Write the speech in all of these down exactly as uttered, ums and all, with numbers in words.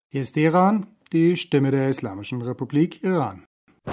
Hier ist Iran, die Stimme der Islamischen Republik Iran.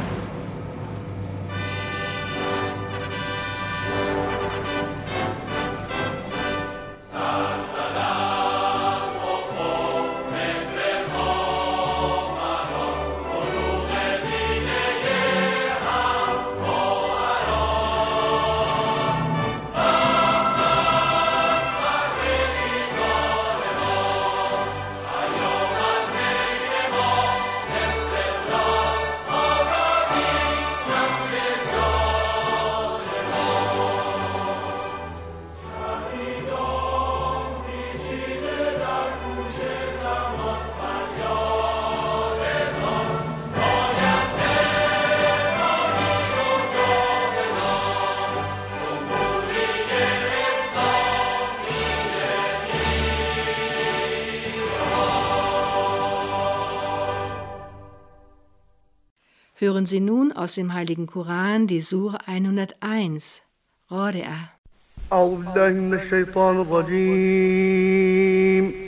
Hören Sie nun aus dem Heiligen Koran die Sure hunderteins, Qari'ah. أعوذ بالله من الشيطان الرجيم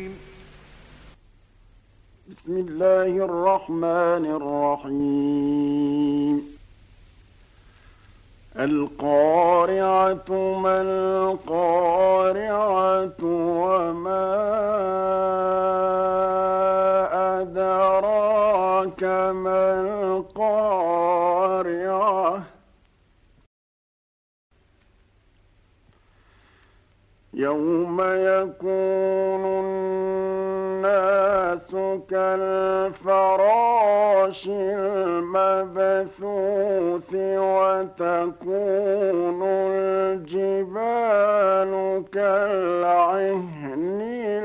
بسم الله الرحمن الرحيم القارعة ما القارعة وما أدراك ما القارعة يوم يكون الناس كالفراش المبثوث وتكون الجبال كالعهن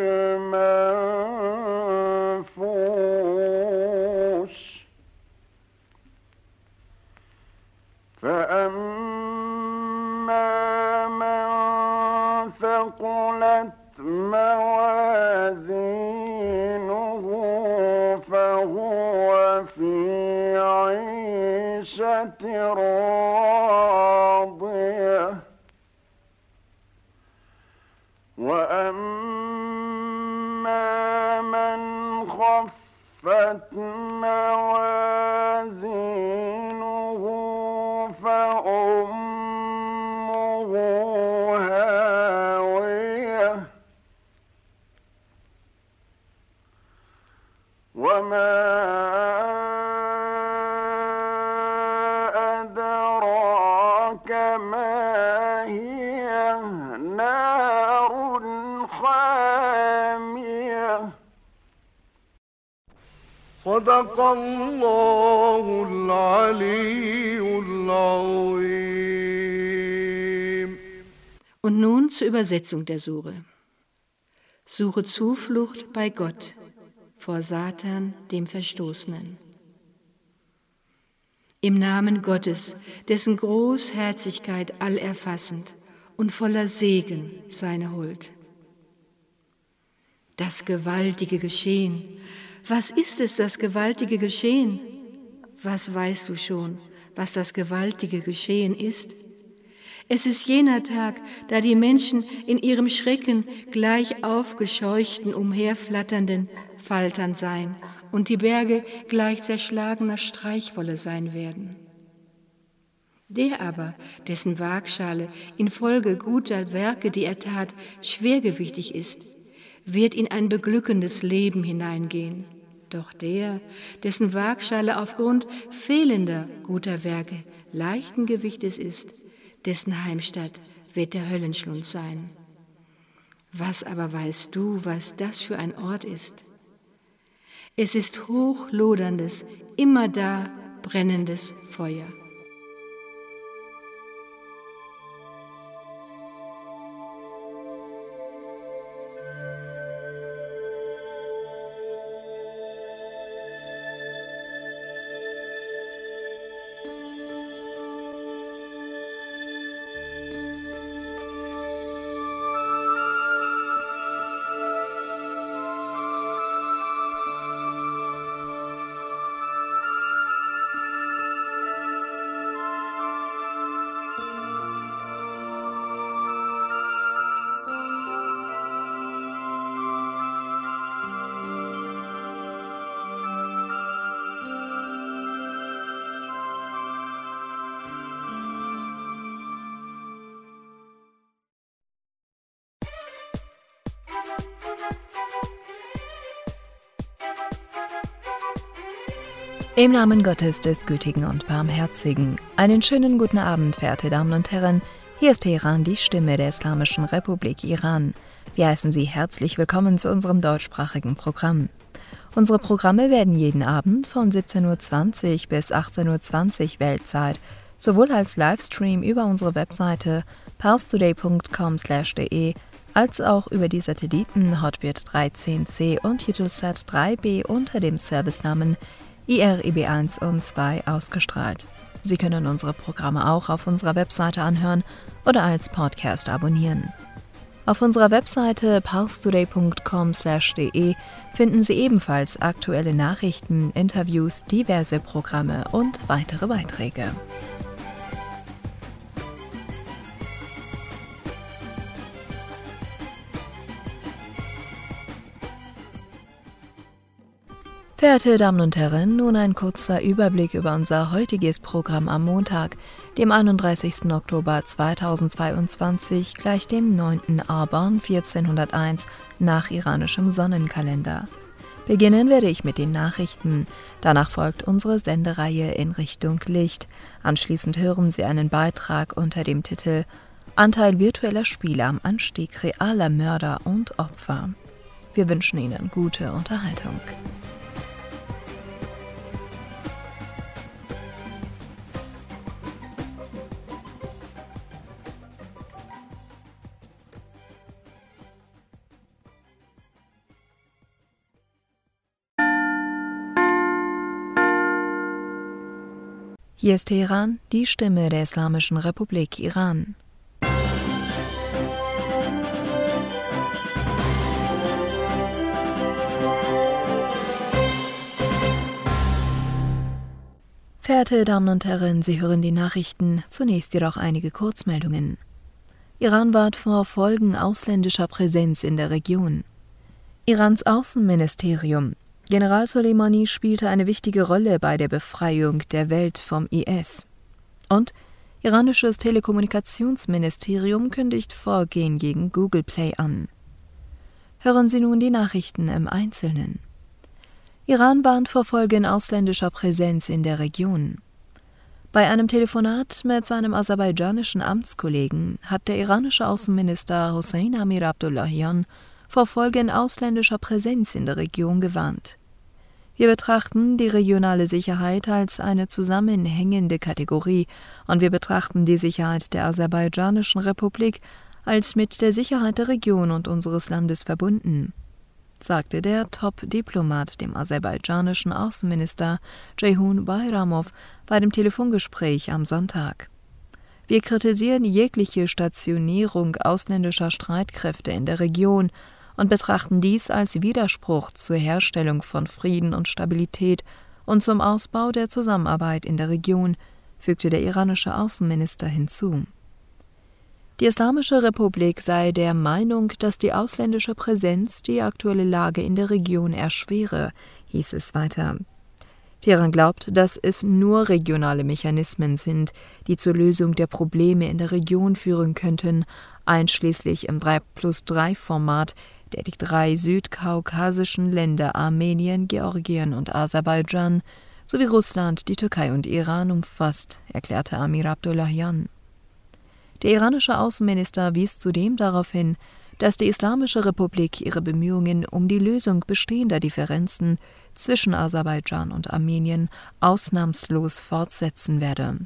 المنفوش فأما من ثقلت موازينه فهو في عيشة راضية وأما من خفت موازينه فأمه هاوية وما أدراك ما هي نار حامية صدق الله العلي العظيم. Und nun zur Übersetzung der Sure. Suche Zuflucht bei Gott vor Satan, dem Verstoßenen. Im Namen Gottes, dessen Großherzigkeit allerfassend und voller Segen seine Huld. Das gewaltige Geschehen. Was ist es, das gewaltige Geschehen? Was weißt du schon, was das gewaltige Geschehen ist? Es ist jener Tag, da die Menschen in ihrem Schrecken gleich aufgescheuchten, umherflatternden Faltern sein und die Berge gleich zerschlagener Streichwolle sein werden. Der aber, dessen Waagschale infolge guter Werke, die er tat, schwergewichtig ist, wird in ein beglückendes Leben hineingehen. Doch der, dessen Waagschale aufgrund fehlender guter Werke leichten Gewichtes ist, dessen Heimstatt wird der Höllenschlund sein. Was aber weißt du, was das für ein Ort ist? Es ist hochloderndes, immerdar brennendes Feuer. Im Namen Gottes des Gütigen und Barmherzigen. Einen schönen guten Abend, verehrte Damen und Herren. Hier ist Teheran, die Stimme der Islamischen Republik Iran. Wir heißen Sie herzlich willkommen zu unserem deutschsprachigen Programm. Unsere Programme werden jeden Abend von siebzehn Uhr zwanzig bis achtzehn Uhr zwanzig Weltzeit sowohl als Livestream über unsere Webseite parstoday punkt com slash de als auch über die Satelliten Hotbird dreizehn C und Eutelsat drei B unter dem Servicenamen I R I B eins und zwei ausgestrahlt. Sie können unsere Programme auch auf unserer Webseite anhören oder als Podcast abonnieren. Auf unserer Webseite parstoday punkt com slash de finden Sie ebenfalls aktuelle Nachrichten, Interviews, diverse Programme und weitere Beiträge. Verehrte Damen und Herren, nun ein kurzer Überblick über unser heutiges Programm am Montag, dem einunddreißigsten Oktober zweitausendzweiundzwanzig, gleich dem neunten Arban vierzehnhunderteins nach iranischem Sonnenkalender. Beginnen werde ich mit den Nachrichten, danach folgt unsere Sendereihe in Richtung Licht. Anschließend hören Sie einen Beitrag unter dem Titel Anteil virtueller Spiele am Anstieg realer Mörder und Opfer. Wir wünschen Ihnen gute Unterhaltung. Hier ist Teheran, die Stimme der Islamischen Republik Iran. Verehrte Damen und Herren, Sie hören die Nachrichten, zunächst jedoch einige Kurzmeldungen. Iran warnt vor Folgen ausländischer Präsenz in der Region. Irans Außenministerium General Soleimani spielte eine wichtige Rolle bei der Befreiung der Welt vom I S. Und iranisches Telekommunikationsministerium kündigt Vorgehen gegen Google Play an. Hören Sie nun die Nachrichten im Einzelnen. Iran warnt vor Folgen ausländischer Präsenz in der Region. Bei einem Telefonat mit seinem aserbaidschanischen Amtskollegen hat der iranische Außenminister Hossein Amir-Abdollahian vor Folgen ausländischer Präsenz in der Region gewarnt. Wir betrachten die regionale Sicherheit als eine zusammenhängende Kategorie und wir betrachten die Sicherheit der Aserbaidschanischen Republik als mit der Sicherheit der Region und unseres Landes verbunden, sagte der Top-Diplomat dem aserbaidschanischen Außenminister Ceyhun Bayramov bei dem Telefongespräch am Sonntag. Wir kritisieren jegliche Stationierung ausländischer Streitkräfte in der Region und betrachten dies als Widerspruch zur Herstellung von Frieden und Stabilität und zum Ausbau der Zusammenarbeit in der Region, fügte der iranische Außenminister hinzu. Die Islamische Republik sei der Meinung, dass die ausländische Präsenz die aktuelle Lage in der Region erschwere, hieß es weiter. Teheran glaubt, dass es nur regionale Mechanismen sind, die zur Lösung der Probleme in der Region führen könnten, einschließlich im drei plus drei Format, der die drei südkaukasischen Länder Armenien, Georgien und Aserbaidschan sowie Russland, die Türkei und Iran umfasst, erklärte Amir Abdollahian. Der iranische Außenminister wies zudem darauf hin, dass die Islamische Republik ihre Bemühungen um die Lösung bestehender Differenzen zwischen Aserbaidschan und Armenien ausnahmslos fortsetzen werde.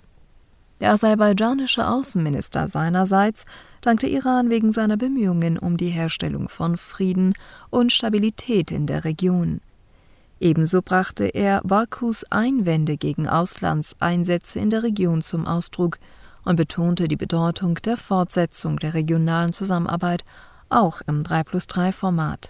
Der aserbaidschanische Außenminister seinerseits dankte Iran wegen seiner Bemühungen um die Herstellung von Frieden und Stabilität in der Region. Ebenso brachte er Bakus Einwände gegen Auslandseinsätze in der Region zum Ausdruck und betonte die Bedeutung der Fortsetzung der regionalen Zusammenarbeit auch im drei plus drei Format.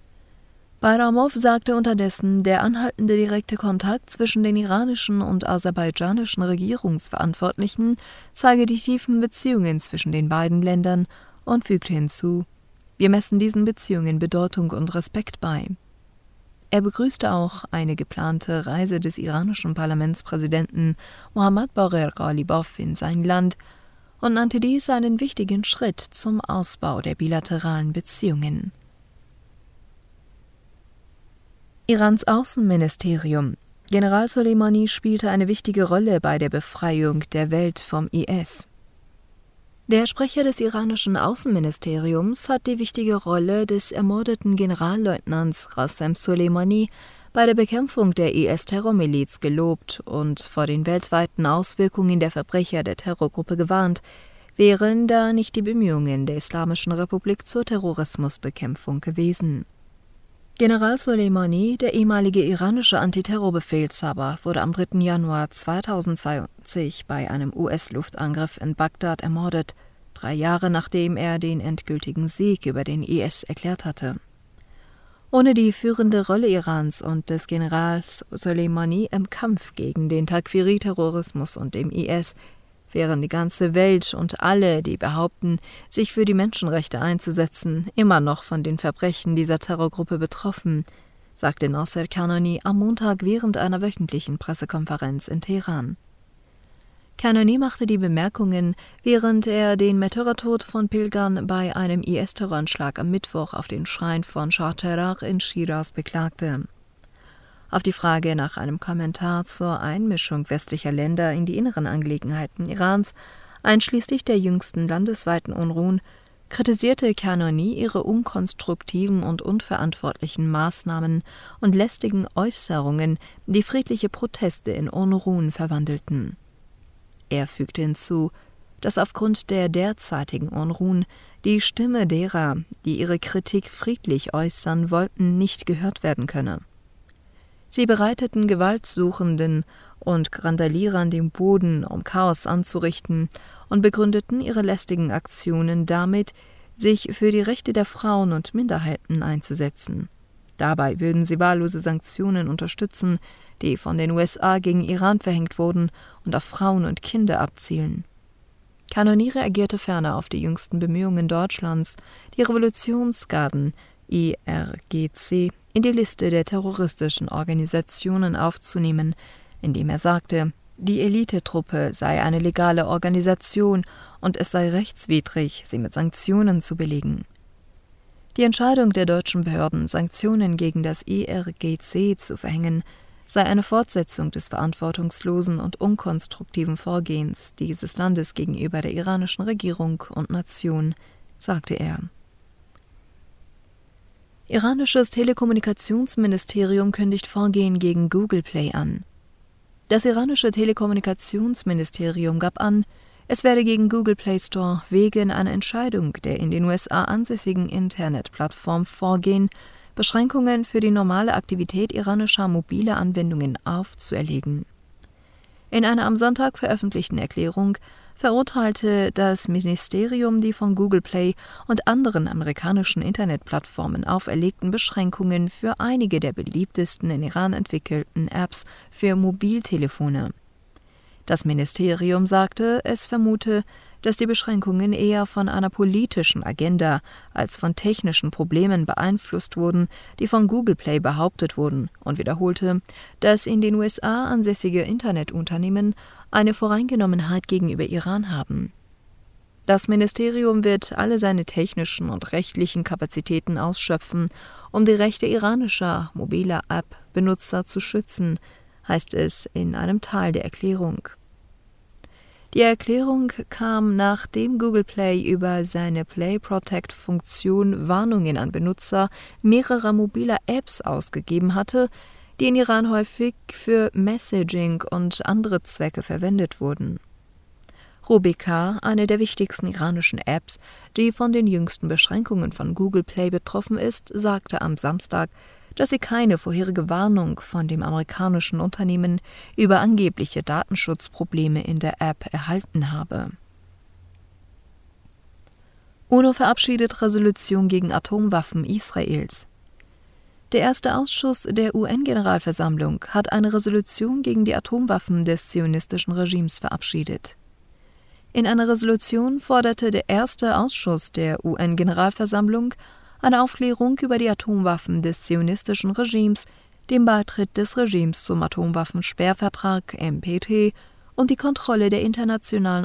Bayramov sagte unterdessen, der anhaltende direkte Kontakt zwischen den iranischen und aserbaidschanischen Regierungsverantwortlichen zeige die tiefen Beziehungen zwischen den beiden Ländern und fügte hinzu: Wir messen diesen Beziehungen Bedeutung und Respekt bei. Er begrüßte auch eine geplante Reise des iranischen Parlamentspräsidenten Mohammad Bagher Ghalibaf in sein Land und nannte dies einen wichtigen Schritt zum Ausbau der bilateralen Beziehungen. Irans Außenministerium General Soleimani spielte eine wichtige Rolle bei der Befreiung der Welt vom I S. Der Sprecher des iranischen Außenministeriums hat die wichtige Rolle des ermordeten Generalleutnants Qassem Soleimani bei der Bekämpfung der I S-Terrormiliz gelobt und vor den weltweiten Auswirkungen der Verbrecher der Terrorgruppe gewarnt, wären da nicht die Bemühungen der Islamischen Republik zur Terrorismusbekämpfung gewesen. General Soleimani, der ehemalige iranische Antiterrorbefehlshaber, wurde am dritten Januar zweitausendzweiundzwanzig bei einem U S-Luftangriff in Bagdad ermordet, drei Jahre nachdem er den endgültigen Sieg über den I S erklärt hatte. Ohne die führende Rolle Irans und des Generals Soleimani im Kampf gegen den Takfiri-Terrorismus und dem I S wären die ganze Welt und alle, die behaupten, sich für die Menschenrechte einzusetzen, immer noch von den Verbrechen dieser Terrorgruppe betroffen, sagte Nasser Kanani am Montag während einer wöchentlichen Pressekonferenz in Teheran. Kanani machte die Bemerkungen, während er den Märtyrertod von Pilgern bei einem I S-Terroranschlag am Mittwoch auf den Schrein von Shah Cheragh in Schiraz beklagte. Auf die Frage nach einem Kommentar zur Einmischung westlicher Länder in die inneren Angelegenheiten Irans, einschließlich der jüngsten landesweiten Unruhen, kritisierte Kanani ihre unkonstruktiven und unverantwortlichen Maßnahmen und lästigen Äußerungen, die friedliche Proteste in Unruhen verwandelten. Er fügte hinzu, dass aufgrund der derzeitigen Unruhen die Stimme derer, die ihre Kritik friedlich äußern wollten, nicht gehört werden könne. Sie bereiteten Gewaltsuchenden und Randalierern den Boden, um Chaos anzurichten, und begründeten ihre lästigen Aktionen damit, sich für die Rechte der Frauen und Minderheiten einzusetzen. Dabei würden sie wahllose Sanktionen unterstützen, die von den U S A gegen Iran verhängt wurden und auf Frauen und Kinder abzielen. Kanani reagierte ferner auf die jüngsten Bemühungen Deutschlands, die Revolutionsgarden I R G C in die Liste der terroristischen Organisationen aufzunehmen, indem er sagte, die Elitetruppe sei eine legale Organisation und es sei rechtswidrig, sie mit Sanktionen zu belegen. Die Entscheidung der deutschen Behörden, Sanktionen gegen das I R G C zu verhängen, sei eine Fortsetzung des verantwortungslosen und unkonstruktiven Vorgehens dieses Landes gegenüber der iranischen Regierung und Nation, sagte er. Iranisches Telekommunikationsministerium kündigt Vorgehen gegen Google Play an. Das iranische Telekommunikationsministerium gab an, es werde gegen Google Play Store wegen einer Entscheidung der in den U S A ansässigen Internetplattform Vorgehen, Beschränkungen für die normale Aktivität iranischer mobiler Anwendungen aufzuerlegen. In einer am Sonntag veröffentlichten Erklärung verurteilte das Ministerium die von Google Play und anderen amerikanischen Internetplattformen auferlegten Beschränkungen für einige der beliebtesten in Iran entwickelten Apps für Mobiltelefone. Das Ministerium sagte, es vermute, dass die Beschränkungen eher von einer politischen Agenda als von technischen Problemen beeinflusst wurden, die von Google Play behauptet wurden, und wiederholte, dass in den U S A ansässige Internetunternehmen eine Voreingenommenheit gegenüber Iran haben. Das Ministerium wird alle seine technischen und rechtlichen Kapazitäten ausschöpfen, um die Rechte iranischer mobiler App-Benutzer zu schützen, heißt es in einem Teil der Erklärung. Die Erklärung kam, nachdem Google Play über seine Play Protect-Funktion Warnungen an Benutzer mehrerer mobiler Apps ausgegeben hatte, die in Iran häufig für Messaging und andere Zwecke verwendet wurden. Rubika, eine der wichtigsten iranischen Apps, die von den jüngsten Beschränkungen von Google Play betroffen ist, sagte am Samstag, dass sie keine vorherige Warnung von dem amerikanischen Unternehmen über angebliche Datenschutzprobleme in der App erhalten habe. UNO verabschiedet Resolution gegen Atomwaffen Israels. Der erste Ausschuss der U N-Generalversammlung hat eine Resolution gegen die Atomwaffen des zionistischen Regimes verabschiedet. In einer Resolution forderte der erste Ausschuss der U N-Generalversammlung eine Aufklärung über die Atomwaffen des zionistischen Regimes, den Beitritt des Regimes zum Atomwaffensperrvertrag N P T und die Kontrolle der Internationalen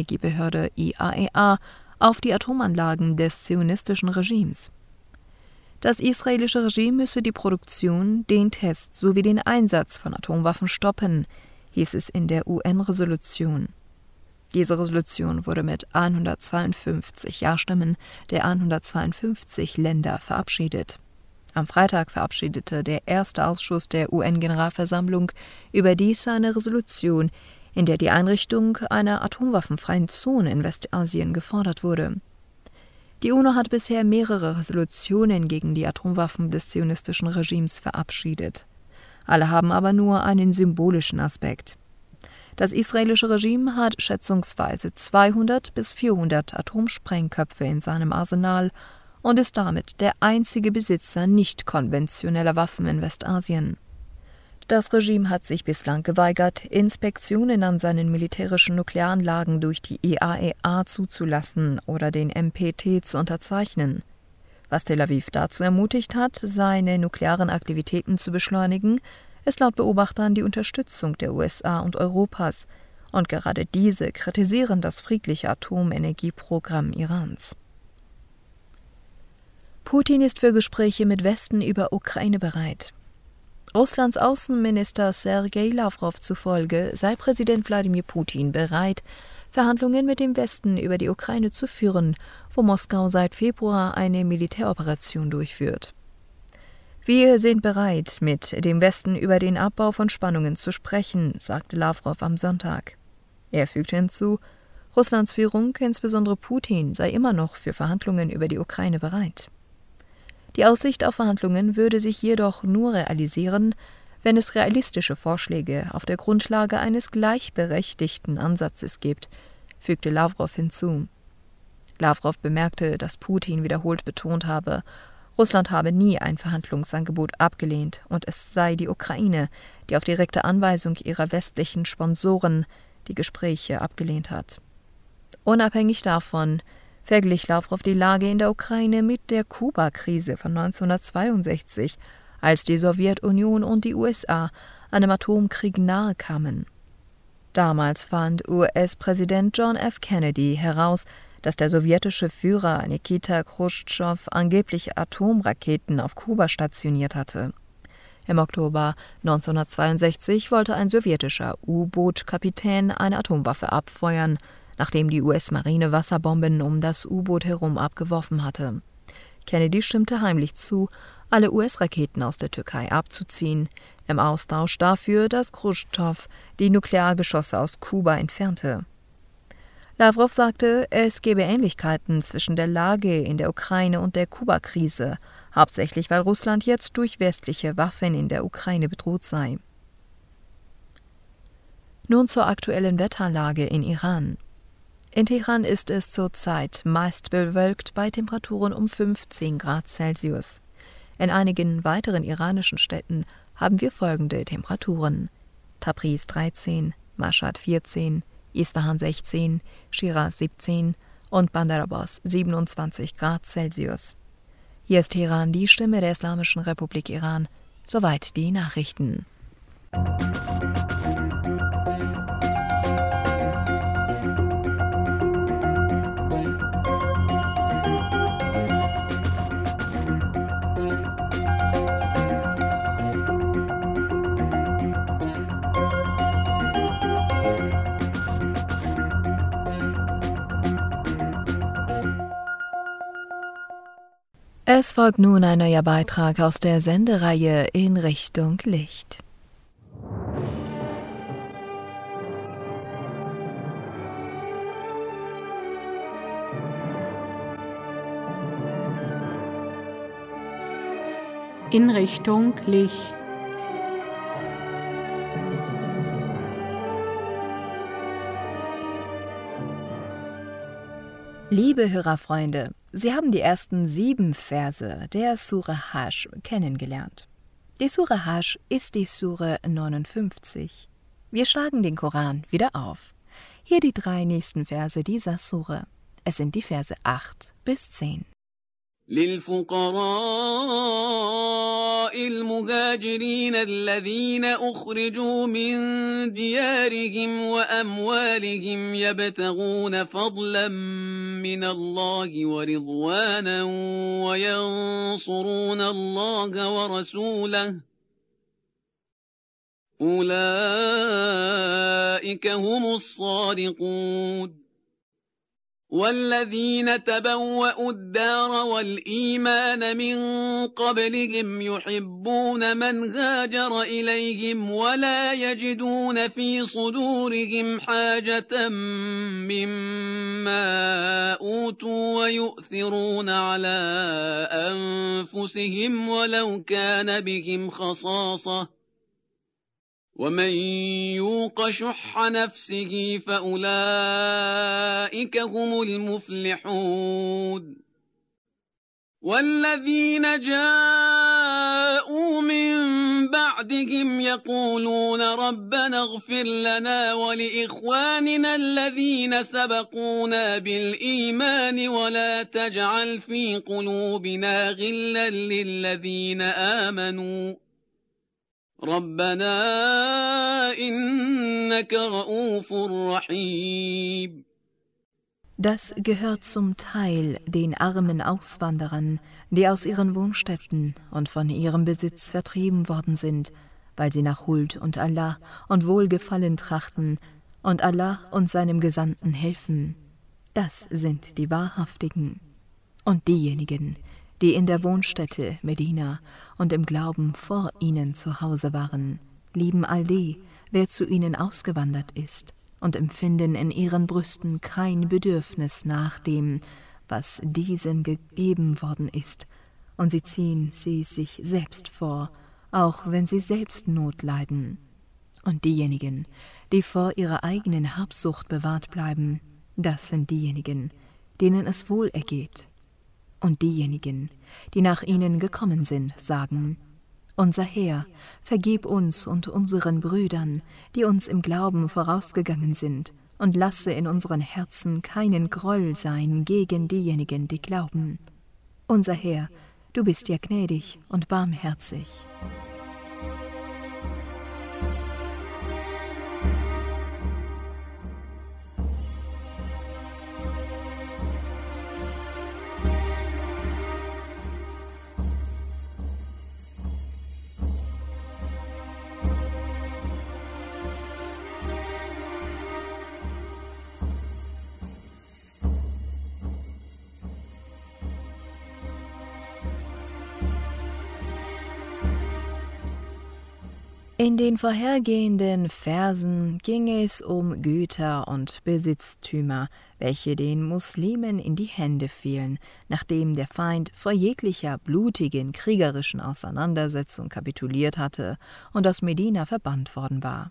Atomenergiebehörde I A E A auf die Atomanlagen des zionistischen Regimes. Das israelische Regime müsse die Produktion, den Test sowie den Einsatz von Atomwaffen stoppen, hieß es in der U N-Resolution. Diese Resolution wurde mit hundertzweiundfünfzig Ja-Stimmen der hundertzweiundfünfzig Länder verabschiedet. Am Freitag verabschiedete der erste Ausschuss der U N-Generalversammlung überdies eine Resolution, in der die Einrichtung einer atomwaffenfreien Zone in Westasien gefordert wurde. Die UNO hat bisher mehrere Resolutionen gegen die Atomwaffen des zionistischen Regimes verabschiedet. Alle haben aber nur einen symbolischen Aspekt. Das israelische Regime hat schätzungsweise zweihundert bis vierhundert Atomsprengköpfe in seinem Arsenal und ist damit der einzige Besitzer nicht konventioneller Waffen in Westasien. Das Regime hat sich bislang geweigert, Inspektionen an seinen militärischen Nuklearanlagen durch die I A E A zuzulassen oder den N P T zu unterzeichnen. Was Tel Aviv dazu ermutigt hat, seine nuklearen Aktivitäten zu beschleunigen, ist laut Beobachtern die Unterstützung der U S A und Europas, und gerade diese kritisieren das friedliche Atomenergieprogramm Irans. Putin ist für Gespräche mit Westen über Ukraine bereit. Russlands Außenminister Sergei Lawrow zufolge sei Präsident Wladimir Putin bereit, Verhandlungen mit dem Westen über die Ukraine zu führen, wo Moskau seit Februar eine Militäroperation durchführt. Wir sind bereit, mit dem Westen über den Abbau von Spannungen zu sprechen, sagte Lawrow am Sonntag. Er fügte hinzu, Russlands Führung, insbesondere Putin, sei immer noch für Verhandlungen über die Ukraine bereit. Die Aussicht auf Verhandlungen würde sich jedoch nur realisieren, wenn es realistische Vorschläge auf der Grundlage eines gleichberechtigten Ansatzes gibt, fügte Lawrow hinzu. Lawrow bemerkte, dass Putin wiederholt betont habe, Russland habe nie ein Verhandlungsangebot abgelehnt und es sei die Ukraine, die auf direkte Anweisung ihrer westlichen Sponsoren die Gespräche abgelehnt hat. Unabhängig davon verglich Lawrow die Lage in der Ukraine mit der Kuba-Krise von neunzehnhundertzweiundsechzig, als die Sowjetunion und die U S A einem Atomkrieg nahe kamen. Damals fand U S-Präsident John F. Kennedy heraus, dass der sowjetische Führer Nikita Chruschtschow angeblich Atomraketen auf Kuba stationiert hatte. Im Oktober neunzehnhundertzweiundsechzig wollte ein sowjetischer U-Boot-Kapitän eine Atomwaffe abfeuern, nachdem die U S-Marine Wasserbomben um das U-Boot herum abgeworfen hatte. Kennedy stimmte heimlich zu, alle U S-Raketen aus der Türkei abzuziehen, im Austausch dafür, dass Chruschtschow die Nukleargeschosse aus Kuba entfernte. Lawrow sagte, es gebe Ähnlichkeiten zwischen der Lage in der Ukraine und der Kuba-Krise, hauptsächlich weil Russland jetzt durch westliche Waffen in der Ukraine bedroht sei. Nun zur aktuellen Wetterlage in Iran. In Teheran ist es zurzeit meist bewölkt bei Temperaturen um fünfzehn Grad Celsius. In einigen weiteren iranischen Städten haben wir folgende Temperaturen: Tabriz dreizehn, Mashhad vierzehn, Isfahan sechzehn, Schiraz siebzehn und Bandar Abbas siebenundzwanzig Grad Celsius. Hier ist Teheran, die Stimme der Islamischen Republik Iran. Soweit die Nachrichten. Es folgt nun ein neuer Beitrag aus der Sendereihe In Richtung Licht. In Richtung Licht. Liebe Hörerfreunde, Sie haben die ersten sieben Verse der Sure Hajj kennengelernt. Die Sure Hajj ist die Sure neunundfünfzig. Wir schlagen den Koran wieder auf. Hier die drei nächsten Verse dieser Sure. Es sind die Verse acht bis zehn. للفقراء المهاجرين الذين أخرجوا من ديارهم وأموالهم يبتغون فضلا من الله ورضوانا وينصرون الله ورسوله أولئك هم الصادقون والذين تبوأوا الدار والإيمان من قبلهم يحبون من هاجر إليهم ولا يجدون في صدورهم حاجة مما أوتوا ويؤثرون على أنفسهم ولو كان بهم خصاصة ومن يوق شح نفسه فأولئك هم المفلحون والذين جاءوا من بعدهم يقولون ربنا اغفر لنا ولإخواننا الذين سبقونا بالإيمان ولا تجعل في قلوبنا غلا للذين آمنوا ربنا إنك رؤوف رحيم. Das gehört zum Teil den armen Auswanderern, die aus ihren Wohnstätten und von ihrem Besitz vertrieben worden sind, weil sie nach Huld und Allah und Wohlgefallen trachten und Allah und seinem Gesandten helfen. Das sind die Wahrhaftigen. Und diejenigen, die in der Wohnstätte Medina und im Glauben vor ihnen zu Hause waren, lieben all die, wer zu ihnen ausgewandert ist, und empfinden in ihren Brüsten kein Bedürfnis nach dem, was diesen gegeben worden ist, und sie ziehen sie sich selbst vor, auch wenn sie selbst Not leiden. Und diejenigen, die vor ihrer eigenen Habsucht bewahrt bleiben, das sind diejenigen, denen es wohl ergeht. Und diejenigen, die nach ihnen gekommen sind, sagen: Unser Herr, vergib uns und unseren Brüdern, die uns im Glauben vorausgegangen sind, und lasse in unseren Herzen keinen Groll sein gegen diejenigen, die glauben. Unser Herr, du bist ja gnädig und barmherzig. In den vorhergehenden Versen ging es um Güter und Besitztümer, welche den Muslimen in die Hände fielen, nachdem der Feind vor jeglicher blutigen, kriegerischen Auseinandersetzung kapituliert hatte und aus Medina verbannt worden war.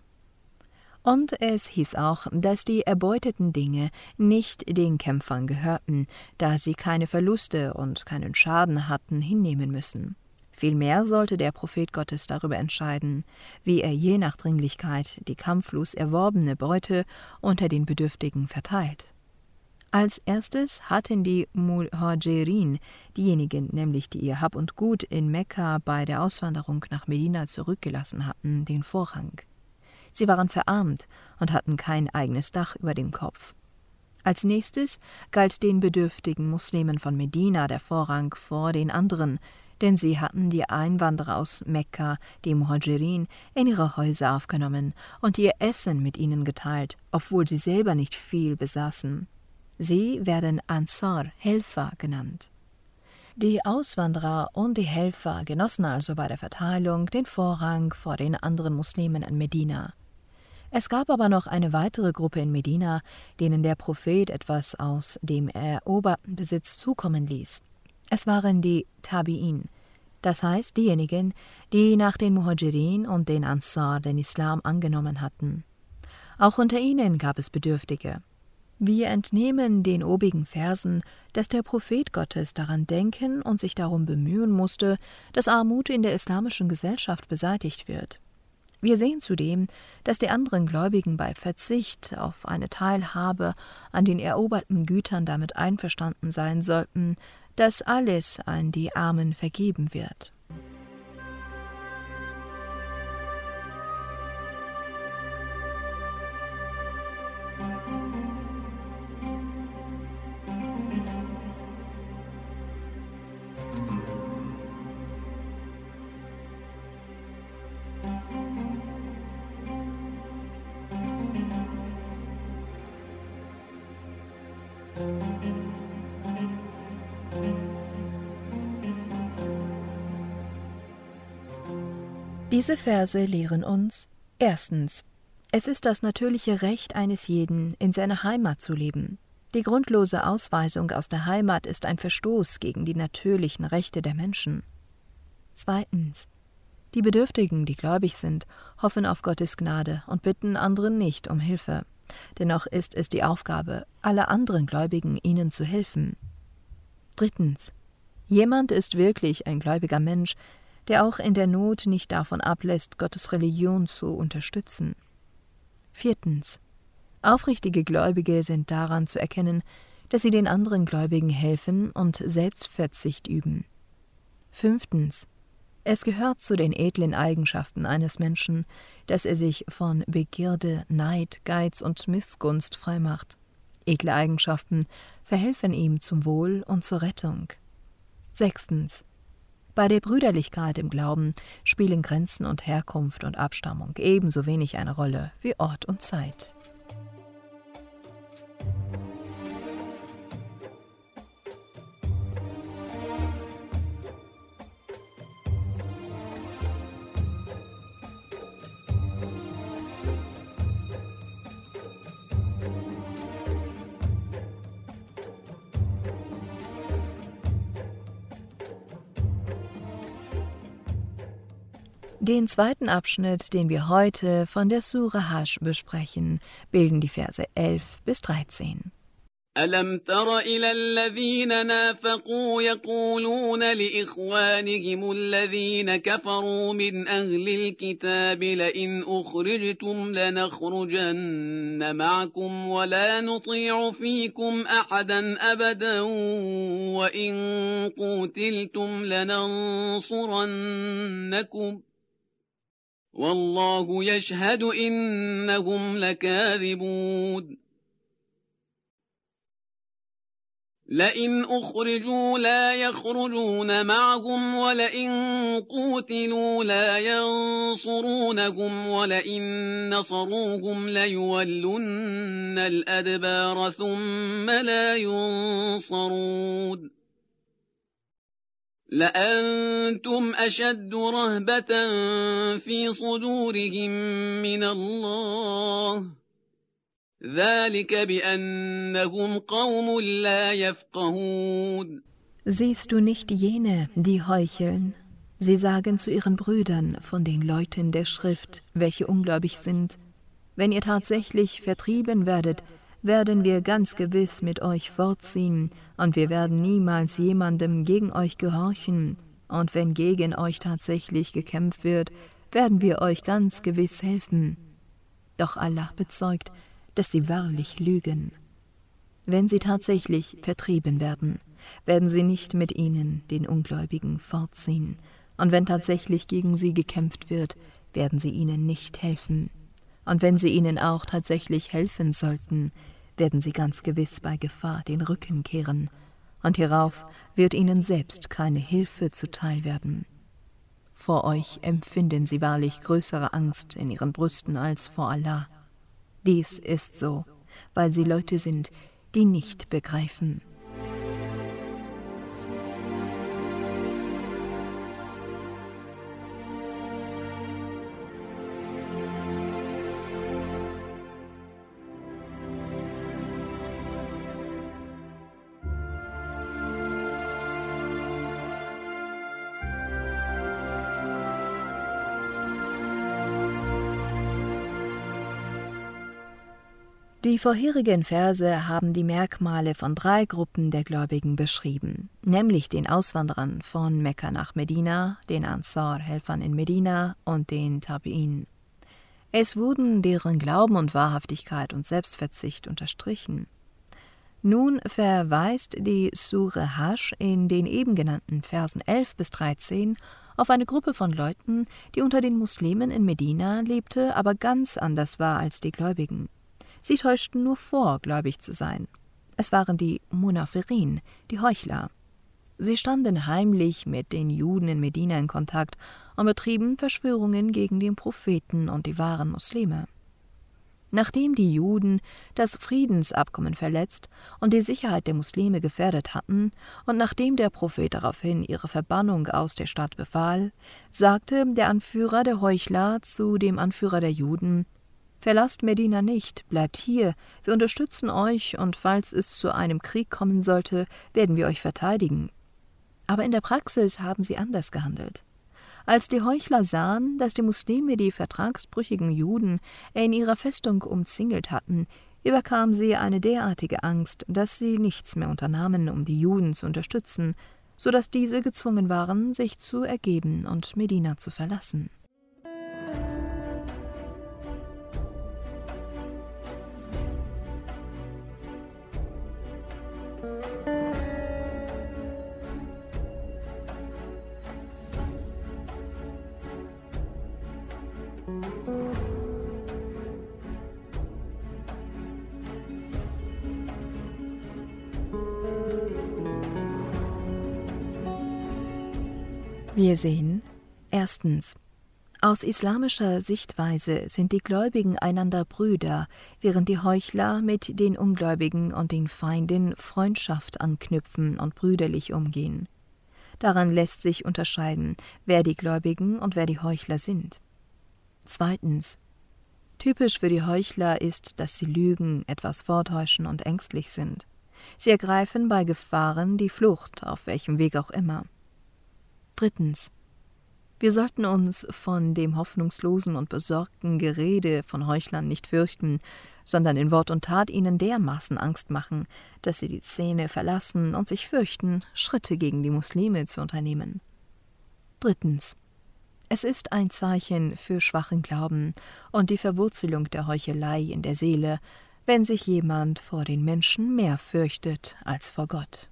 Und es hieß auch, dass die erbeuteten Dinge nicht den Kämpfern gehörten, da sie keine Verluste und keinen Schaden hatten hinnehmen müssen. Vielmehr sollte der Prophet Gottes darüber entscheiden, wie er je nach Dringlichkeit die kampflos erworbene Beute unter den Bedürftigen verteilt. Als erstes hatten die Muhajirin, diejenigen nämlich, die ihr Hab und Gut in Mekka bei der Auswanderung nach Medina zurückgelassen hatten, den Vorrang. Sie waren verarmt und hatten kein eigenes Dach über dem Kopf. Als nächstes galt den bedürftigen Muslimen von Medina der Vorrang vor den anderen, denn sie hatten die Einwanderer aus Mekka, die Muhajirin, in ihre Häuser aufgenommen und ihr Essen mit ihnen geteilt, obwohl sie selber nicht viel besaßen. Sie werden Ansar, Helfer, genannt. Die Auswanderer und die Helfer genossen also bei der Verteilung den Vorrang vor den anderen Muslimen in Medina. Es gab aber noch eine weitere Gruppe in Medina, denen der Prophet etwas aus dem eroberten Besitz zukommen ließ. Es waren die Tabi'in, das heißt diejenigen, die nach den Muhajirin und den Ansar den Islam angenommen hatten. Auch unter ihnen gab es Bedürftige. Wir entnehmen den obigen Versen, dass der Prophet Gottes daran denken und sich darum bemühen musste, dass Armut in der islamischen Gesellschaft beseitigt wird. Wir sehen zudem, dass die anderen Gläubigen bei Verzicht auf eine Teilhabe an den eroberten Gütern damit einverstanden sein sollten, dass alles an die Armen vergeben wird. Diese Verse lehren uns: Erstens, es ist das natürliche Recht eines jeden, in seiner Heimat zu leben. Die grundlose Ausweisung aus der Heimat ist ein Verstoß gegen die natürlichen Rechte der Menschen. Zweitens, die Bedürftigen, die gläubig sind, hoffen auf Gottes Gnade und bitten anderen nicht um Hilfe. Dennoch ist es die Aufgabe aller anderen Gläubigen, ihnen zu helfen. Drittens, jemand ist wirklich ein gläubiger Mensch, der auch in der Not nicht davon ablässt, Gottes Religion zu unterstützen. Viertens, aufrichtige Gläubige sind daran zu erkennen, dass sie den anderen Gläubigen helfen und Selbstverzicht üben. Fünftens, es gehört zu den edlen Eigenschaften eines Menschen, dass er sich von Begierde, Neid, Geiz und Missgunst freimacht. Edle Eigenschaften verhelfen ihm zum Wohl und zur Rettung. Sechstens, bei der Brüderlichkeit im Glauben spielen Grenzen und Herkunft und Abstammung ebenso wenig eine Rolle wie Ort und Zeit. Den zweiten Abschnitt, den wir heute von der Sure Hasch besprechen, bilden die Verse elf bis dreizehn. ألم تر إلى الذين نافقوا يقولون لإخوانهم الذين كفروا من أهل الكتاب لئن أخرجتم لنخرجن معكم ولا نطيع فيكم أحدا أبدا وإن قتلتم لننصرنكم والله يشهد إنهم لكاذبون لئن أخرجوا لا يخرجون معهم ولئن قوتلوا لا ينصرونهم ولئن نصروهم ليولن الأدبار ثم لا ينصرون لأنتم أشد رهبة في صدورهم من الله ذلك بأنهم قوم لا يفقهون. Siehst du nicht jene, die heucheln? Sie sagen zu ihren Brüdern von den Leuten der Schrift, welche ungläubig sind: Wenn ihr tatsächlich vertrieben werdet, werden wir ganz gewiss mit euch fortziehen, und wir werden niemals jemandem gegen euch gehorchen. Und wenn gegen euch tatsächlich gekämpft wird, werden wir euch ganz gewiss helfen. Doch Allah bezeugt, dass sie wahrlich lügen. Wenn sie tatsächlich vertrieben werden, werden sie nicht mit ihnen, den Ungläubigen, fortziehen. Und wenn tatsächlich gegen sie gekämpft wird, werden sie ihnen nicht helfen. Und wenn sie ihnen auch tatsächlich helfen sollten, werden sie ganz gewiss bei Gefahr den Rücken kehren. Und hierauf wird ihnen selbst keine Hilfe zuteil werden. Vor euch empfinden sie wahrlich größere Angst in ihren Brüsten als vor Allah. Dies ist so, weil sie Leute sind, die nicht begreifen. Die vorherigen Verse haben die Merkmale von drei Gruppen der Gläubigen beschrieben, nämlich den Auswanderern von Mekka nach Medina, den Ansar-Helfern in Medina und den Tabi'in. Es wurden deren Glauben und Wahrhaftigkeit und Selbstverzicht unterstrichen. Nun verweist die Sure Hajj in den eben genannten Versen elf bis dreizehn auf eine Gruppe von Leuten, die unter den Muslimen in Medina lebte, aber ganz anders war als die Gläubigen. Sie täuschten nur vor, gläubig zu sein. Es waren die Munafirin, die Heuchler. Sie standen heimlich mit den Juden in Medina in Kontakt und betrieben Verschwörungen gegen den Propheten und die wahren Muslime. Nachdem die Juden das Friedensabkommen verletzt und die Sicherheit der Muslime gefährdet hatten und nachdem der Prophet daraufhin ihre Verbannung aus der Stadt befahl, sagte der Anführer der Heuchler zu dem Anführer der Juden: »Verlasst Medina nicht, bleibt hier, wir unterstützen euch und falls es zu einem Krieg kommen sollte, werden wir euch verteidigen.« Aber in der Praxis haben sie anders gehandelt. Als die Heuchler sahen, dass die Muslime die vertragsbrüchigen Juden in ihrer Festung umzingelt hatten, überkam sie eine derartige Angst, dass sie nichts mehr unternahmen, um die Juden zu unterstützen, so dass diese gezwungen waren, sich zu ergeben und Medina zu verlassen. Wir sehen, erstens, aus islamischer Sichtweise sind die Gläubigen einander Brüder, während die Heuchler mit den Ungläubigen und den Feinden Freundschaft anknüpfen und brüderlich umgehen. Daran lässt sich unterscheiden, wer die Gläubigen und wer die Heuchler sind. Zweitens, typisch für die Heuchler ist, dass sie lügen, etwas vortäuschen und ängstlich sind. Sie ergreifen bei Gefahren die Flucht, auf welchem Weg auch immer. Drittens. Wir sollten uns von dem hoffnungslosen und besorgten Gerede von Heuchlern nicht fürchten, sondern in Wort und Tat ihnen dermaßen Angst machen, dass sie die Szene verlassen und sich fürchten, Schritte gegen die Muslime zu unternehmen. Drittens. Es ist ein Zeichen für schwachen Glauben und die Verwurzelung der Heuchelei in der Seele, wenn sich jemand vor den Menschen mehr fürchtet als vor Gott.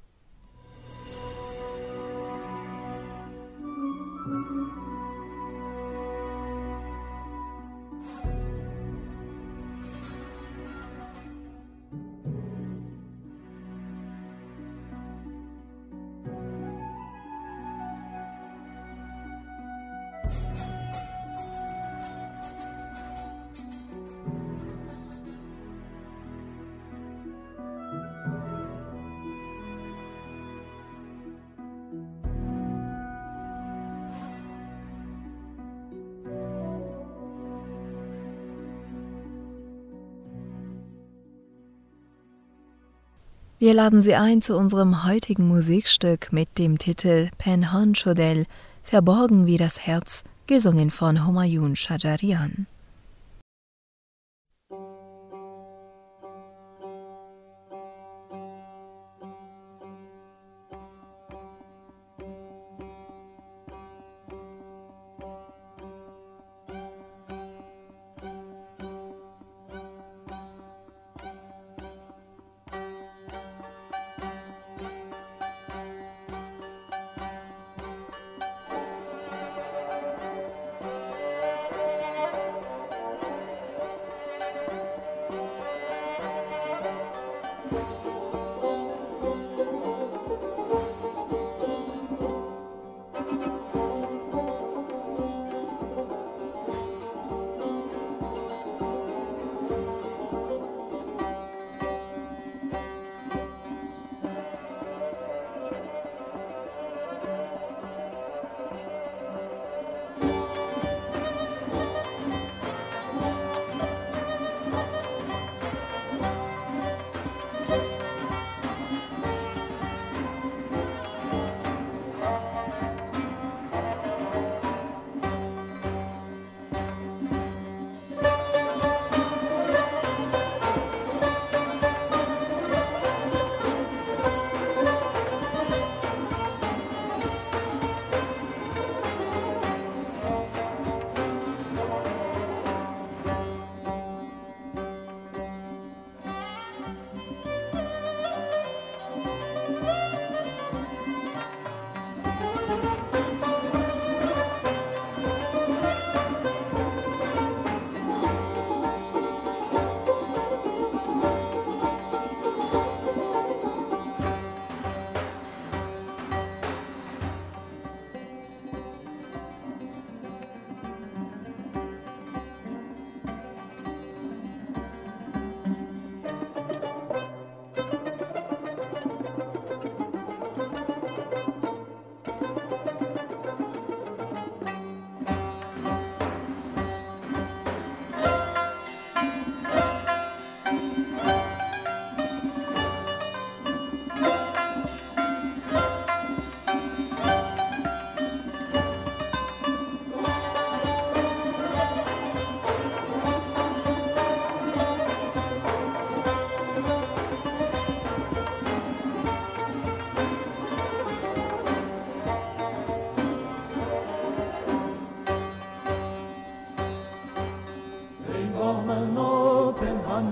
Wir laden Sie ein zu unserem heutigen Musikstück mit dem Titel Penhon Chodel, verborgen wie das Herz, gesungen von Humayun Shajarian.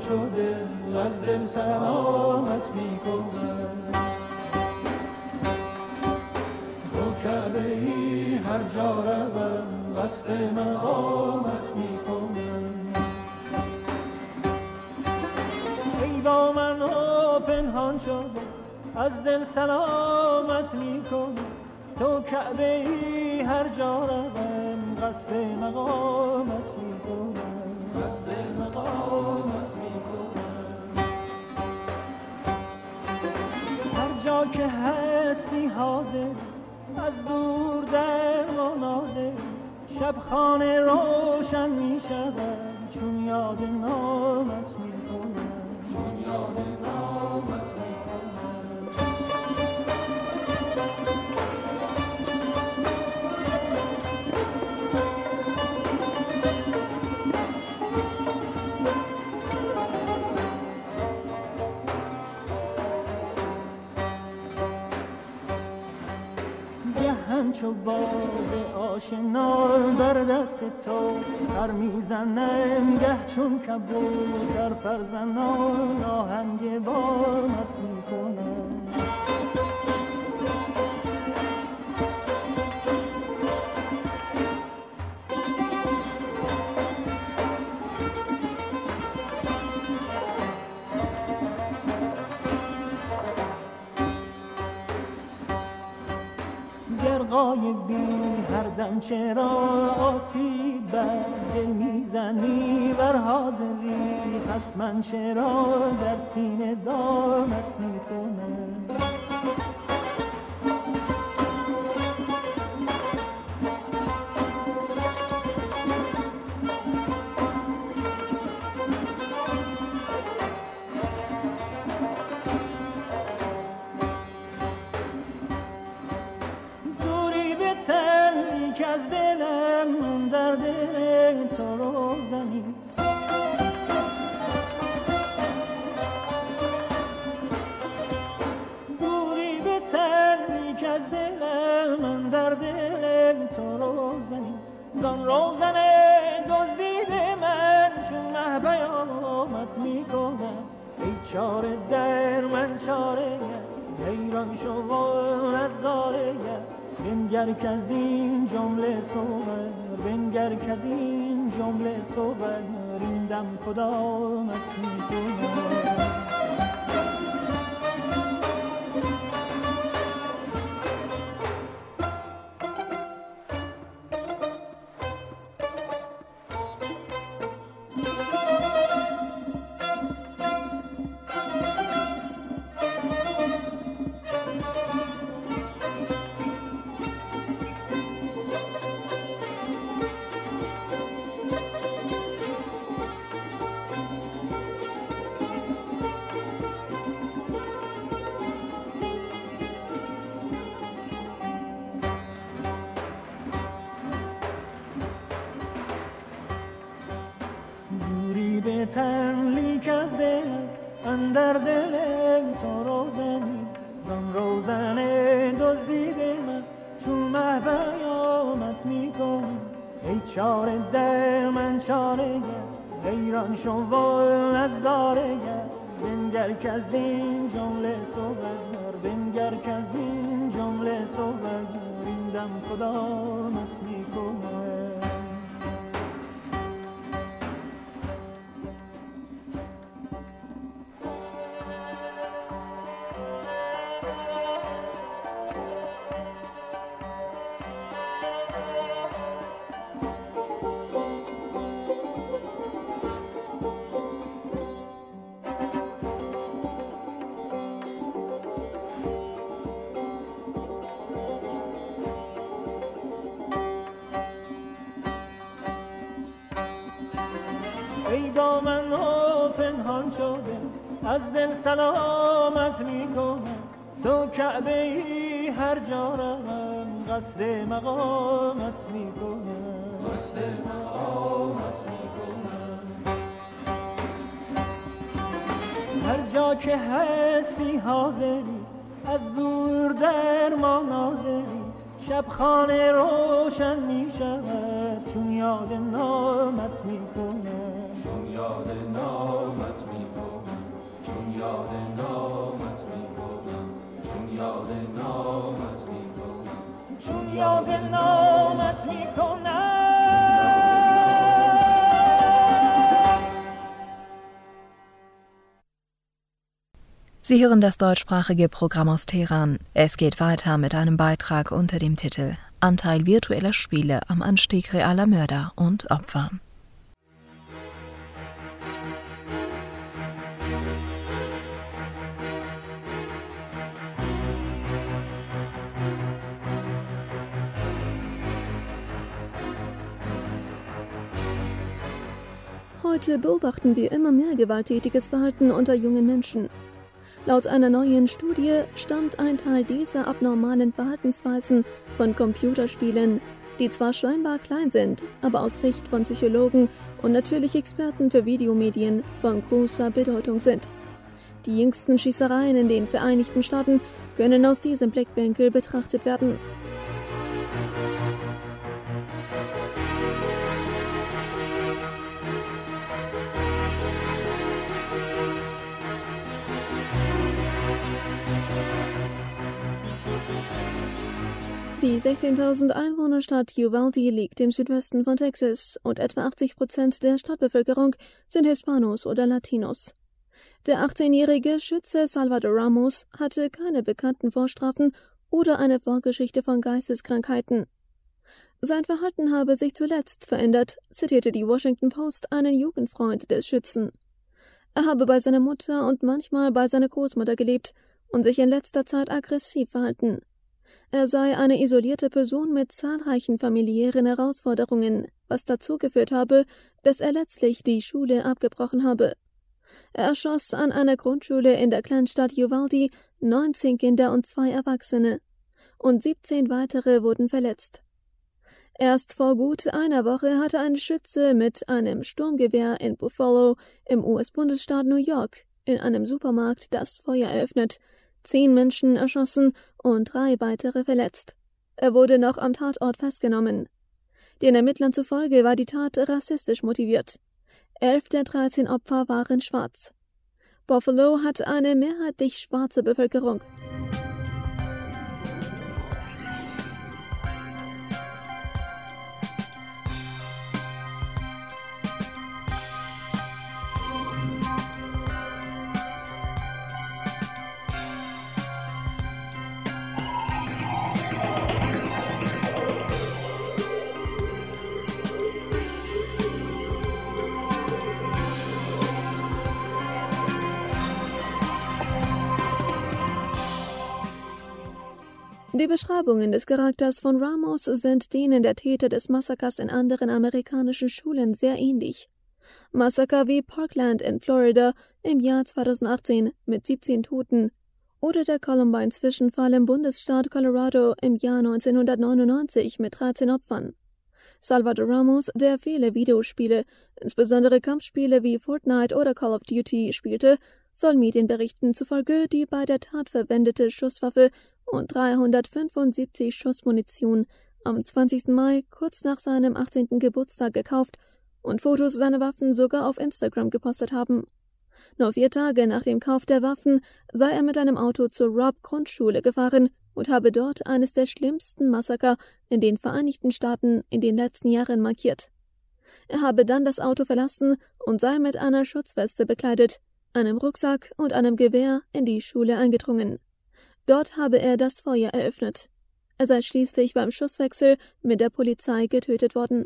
شده از دل سلامت میکنم. تو کعبه ای هر جا روم قصد مقامت میکنم. ای با من و پنهان شده از دل سلامت میکنم. تو کعبه ای هر جا روم قصد مقامت میکنم. قصد مقامت میکنم. هر جا که هستی حاضر از دور در مناظر شب خانه روشن می شود چون یاد نامت می کنم. چون یاد نامت می کنم. همچو باز آشنا بر دست تو پر میزنم گه چون کبوتر پرزنان آهنگ بامت میکنم. غایبی هر دم چرا آسیب بر دل میزنی بر حاضری پس من چرا در سینه دامت میکنم. تنی که از دلم در دل تو روزنیست. دوری به تنی که از دلم در دل تو روزنیست. زان روزن دزدیده من چون مه بیامت میکنم. ای چاره در من چاره حیران شو و نظاره بنگر که از این جمله صور بنگر که از این جمله صور این دم خدامت میکنم. تنلیک از دل اندر دل تو روزنی زن روزن دزدیده من چون مه بیامت میکنم. ای چاره در من چاره گر حیران شو و نظاره گر بنگر که از این جمله صور بنگر که از این جمله صور این دم خدامت میکنم. ای با من و پنهان شده از دل سلامت میکنم. تو کعبه ای هر جا روم قصد مقامت میکنم. قصد مقامت میکنم. هر جا که هستی حاضری از دور در ما ناظری شب خانه روشن می شود چون یاد نامت می کنم. چون یاد نامت می Sie hören das deutschsprachige Programm aus Teheran. Es geht weiter mit einem Beitrag unter dem Titel Anteil virtueller Spiele am Anstieg realer Mörder und Opfer. Heute beobachten wir immer mehr gewalttätiges Verhalten unter jungen Menschen. Laut einer neuen Studie stammt ein Teil dieser abnormalen Verhaltensweisen von Computerspielen, die zwar scheinbar klein sind, aber aus Sicht von Psychologen und natürlich Experten für Videomedien von großer Bedeutung sind. Die jüngsten Schießereien in den Vereinigten Staaten können aus diesem Blickwinkel betrachtet werden. Die sechzehntausend Einwohnerstadt Uvalde liegt im Südwesten von Texas und etwa achtzig Prozent der Stadtbevölkerung sind Hispanos oder Latinos. Der achtzehnjährige Schütze Salvador Ramos hatte keine bekannten Vorstrafen oder eine Vorgeschichte von Geisteskrankheiten. Sein Verhalten habe sich zuletzt verändert, zitierte die Washington Post einen Jugendfreund des Schützen. Er habe bei seiner Mutter und manchmal bei seiner Großmutter gelebt und sich in letzter Zeit aggressiv verhalten. Er sei eine isolierte Person mit zahlreichen familiären Herausforderungen, was dazu geführt habe, dass er letztlich die Schule abgebrochen habe. Er erschoss an einer Grundschule in der Kleinstadt Uvalde neunzehn Kinder und zwei Erwachsene, und siebzehn weitere wurden verletzt. Erst vor gut einer Woche hatte ein Schütze mit einem Sturmgewehr in Buffalo im U S-Bundesstaat New York in einem Supermarkt das Feuer eröffnet, zehn Menschen erschossen und drei weitere verletzt. Er wurde noch am Tatort festgenommen. Den Ermittlern zufolge war die Tat rassistisch motiviert. Elf der dreizehn Opfer waren schwarz. Buffalo hat eine mehrheitlich schwarze Bevölkerung. Die Beschreibungen des Charakters von Ramos sind denen der Täter des Massakers in anderen amerikanischen Schulen sehr ähnlich. Massaker wie Parkland in Florida im Jahr zweitausendachtzehn mit siebzehn Toten oder der Columbine-Zwischenfall im Bundesstaat Colorado im Jahr neunzehnhundertneunundneunzig mit dreizehn Opfern. Salvador Ramos, der viele Videospiele, insbesondere Kampfspiele wie Fortnite oder Call of Duty, spielte, soll Medienberichten zufolge die bei der Tat verwendete Schusswaffe und dreihundertfünfundsiebzig Schuss Munition am zwanzigsten Mai kurz nach seinem achtzehnten Geburtstag gekauft und Fotos seiner Waffen sogar auf Instagram gepostet haben. Nur vier Tage nach dem Kauf der Waffen sei er mit einem Auto zur Robb-Grundschule gefahren und habe dort eines der schlimmsten Massaker in den Vereinigten Staaten in den letzten Jahren markiert. Er habe dann das Auto verlassen und sei mit einer Schutzweste bekleidet, einem Rucksack und einem Gewehr in die Schule eingedrungen. Dort habe er das Feuer eröffnet. Er sei schließlich beim Schusswechsel mit der Polizei getötet worden.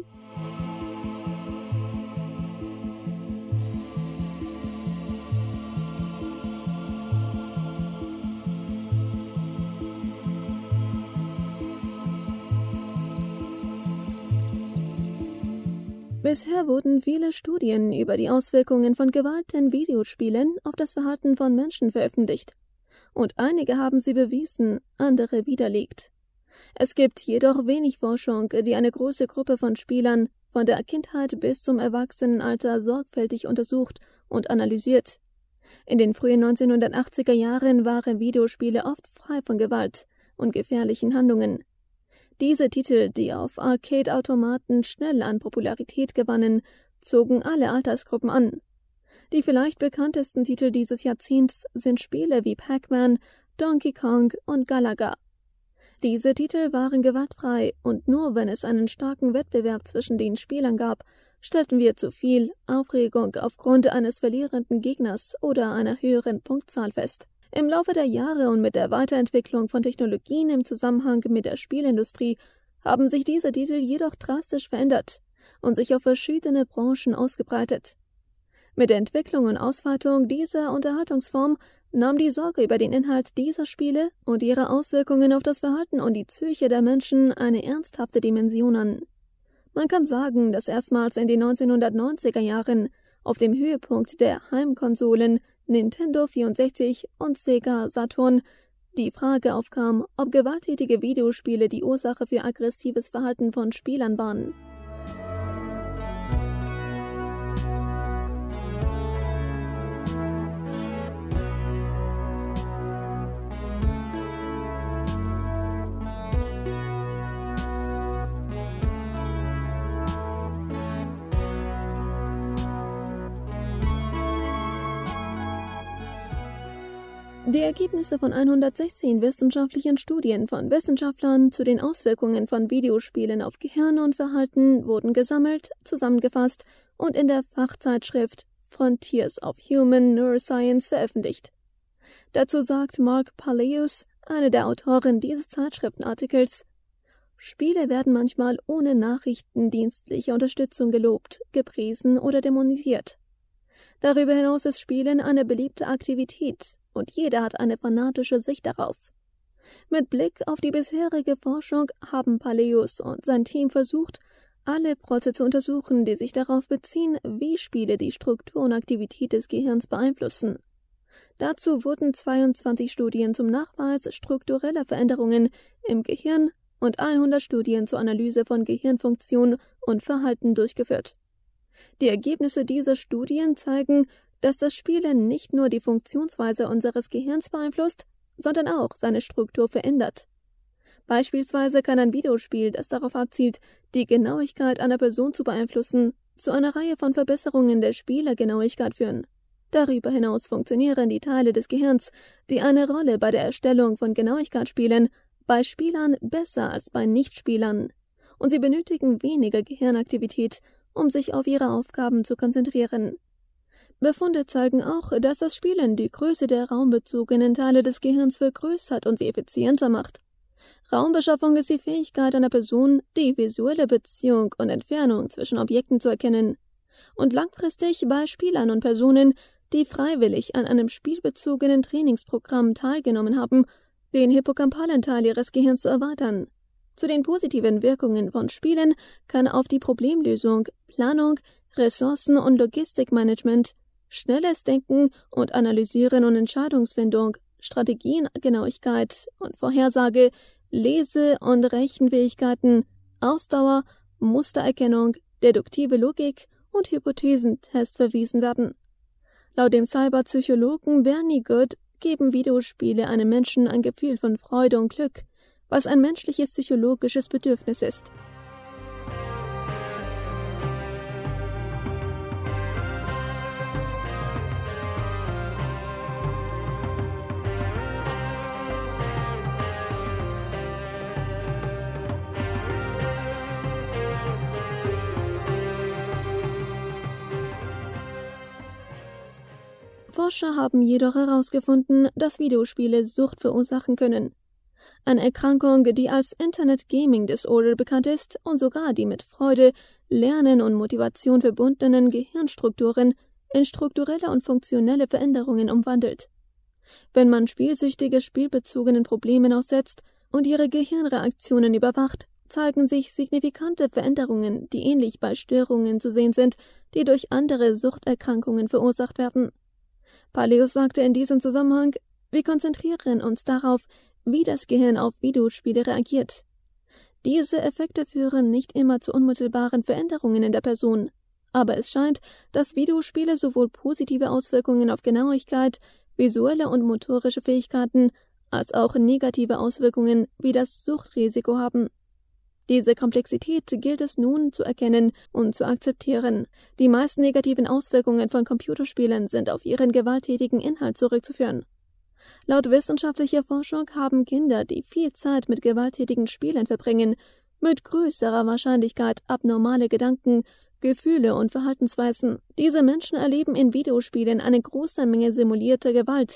Bisher wurden viele Studien über die Auswirkungen von Gewalt in Videospielen auf das Verhalten von Menschen veröffentlicht. Und einige haben sie bewiesen, andere widerlegt. Es gibt jedoch wenig Forschung, die eine große Gruppe von Spielern von der Kindheit bis zum Erwachsenenalter sorgfältig untersucht und analysiert. In den frühen neunzehnhundertachtziger Jahren waren Videospiele oft frei von Gewalt und gefährlichen Handlungen. Diese Titel, die auf Arcade-Automaten schnell an Popularität gewannen, zogen alle Altersgruppen an. Die vielleicht bekanntesten Titel dieses Jahrzehnts sind Spiele wie Pac-Man, Donkey Kong und Galaga. Diese Titel waren gewaltfrei und nur wenn es einen starken Wettbewerb zwischen den Spielern gab, stellten wir zu viel Aufregung aufgrund eines verlierenden Gegners oder einer höheren Punktzahl fest. Im Laufe der Jahre und mit der Weiterentwicklung von Technologien im Zusammenhang mit der Spielindustrie haben sich diese Titel jedoch drastisch verändert und sich auf verschiedene Branchen ausgebreitet. Mit der Entwicklung und Ausweitung dieser Unterhaltungsform nahm die Sorge über den Inhalt dieser Spiele und ihre Auswirkungen auf das Verhalten und die Psyche der Menschen eine ernsthafte Dimension an. Man kann sagen, dass erstmals in den neunzehnhundertneunziger Jahren auf dem Höhepunkt der Heimkonsolen Nintendo vierundsechzig und Sega Saturn die Frage aufkam, ob gewalttätige Videospiele die Ursache für aggressives Verhalten von Spielern waren. Die Ergebnisse von hundertsechzehn wissenschaftlichen Studien von Wissenschaftlern zu den Auswirkungen von Videospielen auf Gehirn und Verhalten wurden gesammelt, zusammengefasst und in der Fachzeitschrift Frontiers of Human Neuroscience veröffentlicht. Dazu sagt Mark Paleus, eine der Autoren dieses Zeitschriftenartikels: Spiele werden manchmal ohne nachrichtendienstliche Unterstützung gelobt, gepriesen oder dämonisiert. Darüber hinaus ist Spielen eine beliebte Aktivität und jeder hat eine fanatische Sicht darauf. Mit Blick auf die bisherige Forschung haben Paleus und sein Team versucht, alle Prozesse zu untersuchen, die sich darauf beziehen, wie Spiele die Struktur und Aktivität des Gehirns beeinflussen. Dazu wurden zweiundzwanzig Studien zum Nachweis struktureller Veränderungen im Gehirn und hundert Studien zur Analyse von Gehirnfunktion und Verhalten durchgeführt. Die Ergebnisse dieser Studien zeigen, dass das Spielen nicht nur die Funktionsweise unseres Gehirns beeinflusst, sondern auch seine Struktur verändert. Beispielsweise kann ein Videospiel, das darauf abzielt, die Genauigkeit einer Person zu beeinflussen, zu einer Reihe von Verbesserungen der Spielergenauigkeit führen. Darüber hinaus funktionieren die Teile des Gehirns, die eine Rolle bei der Erstellung von Genauigkeit spielen, bei Spielern besser als bei Nichtspielern. Und sie benötigen weniger Gehirnaktivität, um sich auf ihre Aufgaben zu konzentrieren. Befunde zeigen auch, dass das Spielen die Größe der raumbezogenen Teile des Gehirns vergrößert und sie effizienter macht. Raumbeschaffung ist die Fähigkeit einer Person, die visuelle Beziehung und Entfernung zwischen Objekten zu erkennen. Und langfristig bei Spielern und Personen, die freiwillig an einem spielbezogenen Trainingsprogramm teilgenommen haben, den hippocampalen Teil ihres Gehirns zu erweitern. Zu den positiven Wirkungen von Spielen kann auf die Problemlösung, Planung, Ressourcen- und Logistikmanagement, schnelles Denken und Analysieren und Entscheidungsfindung, Strategiengenauigkeit und Vorhersage, Lese- und Rechenfähigkeiten, Ausdauer, Mustererkennung, deduktive Logik und Hypothesentest verwiesen werden. Laut dem Cyberpsychologen Bernie Good geben Videospiele einem Menschen ein Gefühl von Freude und Glück, was ein menschliches psychologisches Bedürfnis ist. Forscher haben jedoch herausgefunden, dass Videospiele Sucht verursachen können. Eine Erkrankung, die als Internet Gaming Disorder bekannt ist und sogar die mit Freude, Lernen und Motivation verbundenen Gehirnstrukturen in strukturelle und funktionelle Veränderungen umwandelt. Wenn man spielsüchtige spielbezogenen Problemen aussetzt und ihre Gehirnreaktionen überwacht, zeigen sich signifikante Veränderungen, die ähnlich bei Störungen zu sehen sind, die durch andere Suchterkrankungen verursacht werden. Paleus sagte in diesem Zusammenhang: Wir konzentrieren uns darauf, wie das Gehirn auf Videospiele reagiert. Diese Effekte führen nicht immer zu unmittelbaren Veränderungen in der Person, aber es scheint, dass Videospiele sowohl positive Auswirkungen auf Genauigkeit, visuelle und motorische Fähigkeiten, als auch negative Auswirkungen wie das Suchtrisiko haben. Diese Komplexität gilt es nun zu erkennen und zu akzeptieren. Die meisten negativen Auswirkungen von Computerspielen sind auf ihren gewalttätigen Inhalt zurückzuführen. Laut wissenschaftlicher Forschung haben Kinder, die viel Zeit mit gewalttätigen Spielen verbringen, mit größerer Wahrscheinlichkeit abnormale Gedanken, Gefühle und Verhaltensweisen. Diese Menschen erleben in Videospielen eine große Menge simulierter Gewalt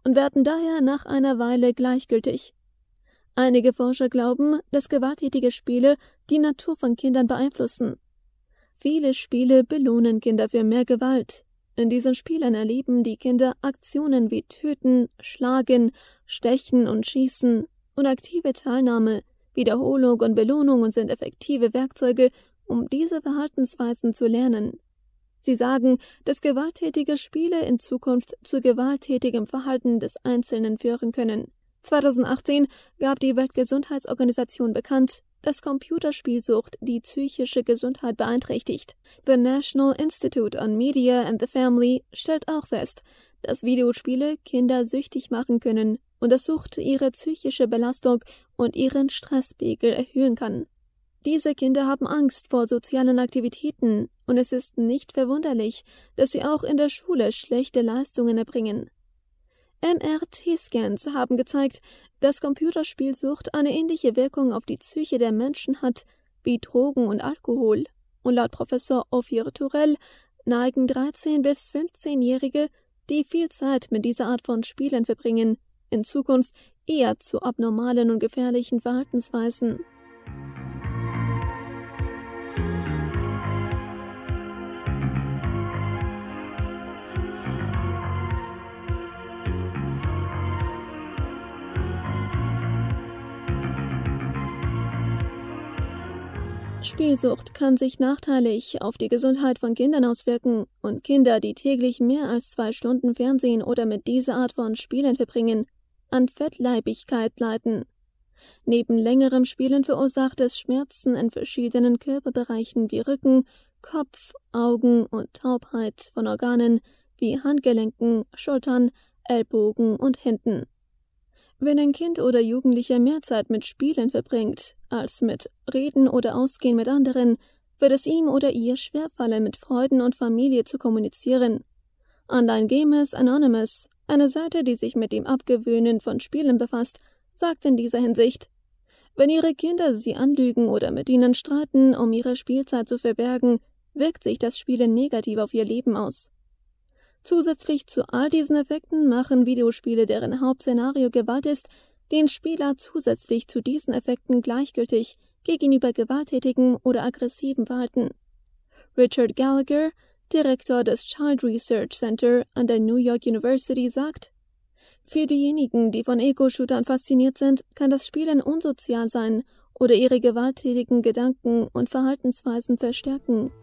und werden daher nach einer Weile gleichgültig. Einige Forscher glauben, dass gewalttätige Spiele die Natur von Kindern beeinflussen. Viele Spiele belohnen Kinder für mehr Gewalt. In diesen Spielen erleben die Kinder Aktionen wie Töten, Schlagen, Stechen und Schießen, und aktive Teilnahme, Wiederholung und Belohnung sind effektive Werkzeuge, um diese Verhaltensweisen zu lernen. Sie sagen, dass gewalttätige Spiele in Zukunft zu gewalttätigem Verhalten des Einzelnen führen können. zweitausendachtzehn gab die Weltgesundheitsorganisation bekannt, dass Computerspielsucht die psychische Gesundheit beeinträchtigt. The National Institute on Media and the Family stellt auch fest, dass Videospiele Kinder süchtig machen können und dass Sucht ihre psychische Belastung und ihren Stresspegel erhöhen kann. Diese Kinder haben Angst vor sozialen Aktivitäten und es ist nicht verwunderlich, dass sie auch in der Schule schlechte Leistungen erbringen. M R T-Scans haben gezeigt, dass Computerspielsucht eine ähnliche Wirkung auf die Psyche der Menschen hat wie Drogen und Alkohol. Und laut Professor Ophir Turrell neigen dreizehn- bis fünfzehnjährige, die viel Zeit mit dieser Art von Spielen verbringen, in Zukunft eher zu abnormalen und gefährlichen Verhaltensweisen. Spielsucht kann sich nachteilig auf die Gesundheit von Kindern auswirken und Kinder, die täglich mehr als zwei Stunden Fernsehen oder mit dieser Art von Spielen verbringen, an Fettleibigkeit leiden. Neben längerem Spielen verursacht es Schmerzen in verschiedenen Körperbereichen wie Rücken, Kopf, Augen und Taubheit von Organen wie Handgelenken, Schultern, Ellbogen und Händen. Wenn ein Kind oder Jugendlicher mehr Zeit mit Spielen verbringt, als mit Reden oder Ausgehen mit anderen, wird es ihm oder ihr schwerfallen, mit Freunden und Familie zu kommunizieren. Online Gamers Anonymous, eine Seite, die sich mit dem Abgewöhnen von Spielen befasst, sagt in dieser Hinsicht: Wenn Ihre Kinder Sie anlügen oder mit Ihnen streiten, um Ihre Spielzeit zu verbergen, wirkt sich das Spielen negativ auf Ihr Leben aus. Zusätzlich zu all diesen Effekten machen Videospiele, deren Hauptszenario Gewalt ist, den Spieler zusätzlich zu diesen Effekten gleichgültig gegenüber gewalttätigem oder aggressivem Verhalten. Richard Gallagher, Direktor des Child Research Center an der New York University, sagt: Für diejenigen, die von Ego-Shootern fasziniert sind, kann das Spielen unsozial sein oder ihre gewalttätigen Gedanken und Verhaltensweisen verstärken.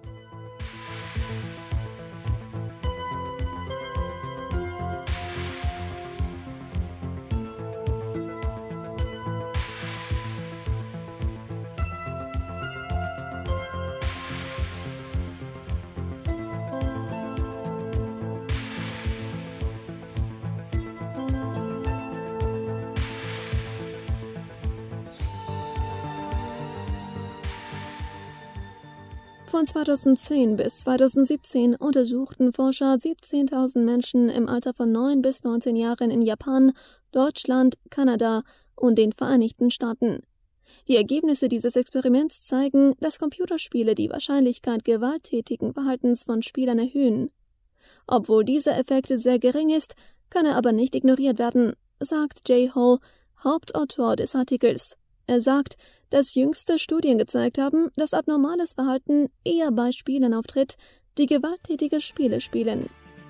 Von zweitausendzehn bis zweitausendsiebzehn untersuchten Forscher siebzehntausend Menschen im Alter von neun bis neunzehn Jahren in Japan, Deutschland, Kanada und den Vereinigten Staaten. Die Ergebnisse dieses Experiments zeigen, dass Computerspiele die Wahrscheinlichkeit gewalttätigen Verhaltens von Spielern erhöhen. Obwohl dieser Effekt sehr gering ist, kann er aber nicht ignoriert werden, sagt Jay Hall, Hauptautor des Artikels. Er sagt, dass jüngste Studien gezeigt haben, dass abnormales Verhalten eher bei Spielern auftritt, die gewalttätige Spiele spielen.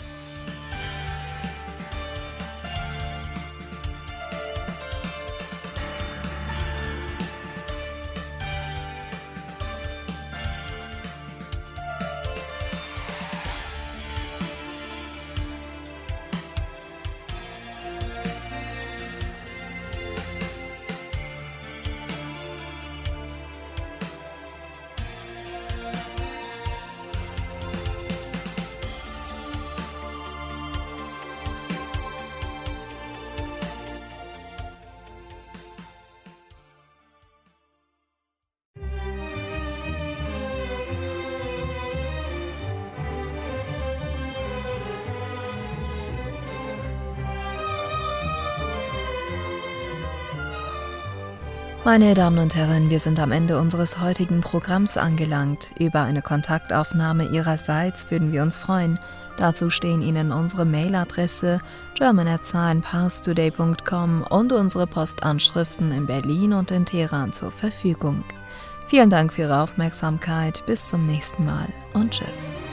Meine Damen und Herren, wir sind am Ende unseres heutigen Programms angelangt. Über eine Kontaktaufnahme Ihrerseits würden wir uns freuen. Dazu stehen Ihnen unsere Mailadresse german at scienceparstoday punkt com und unsere Postanschriften in Berlin und in Teheran zur Verfügung. Vielen Dank für Ihre Aufmerksamkeit, bis zum nächsten Mal und tschüss.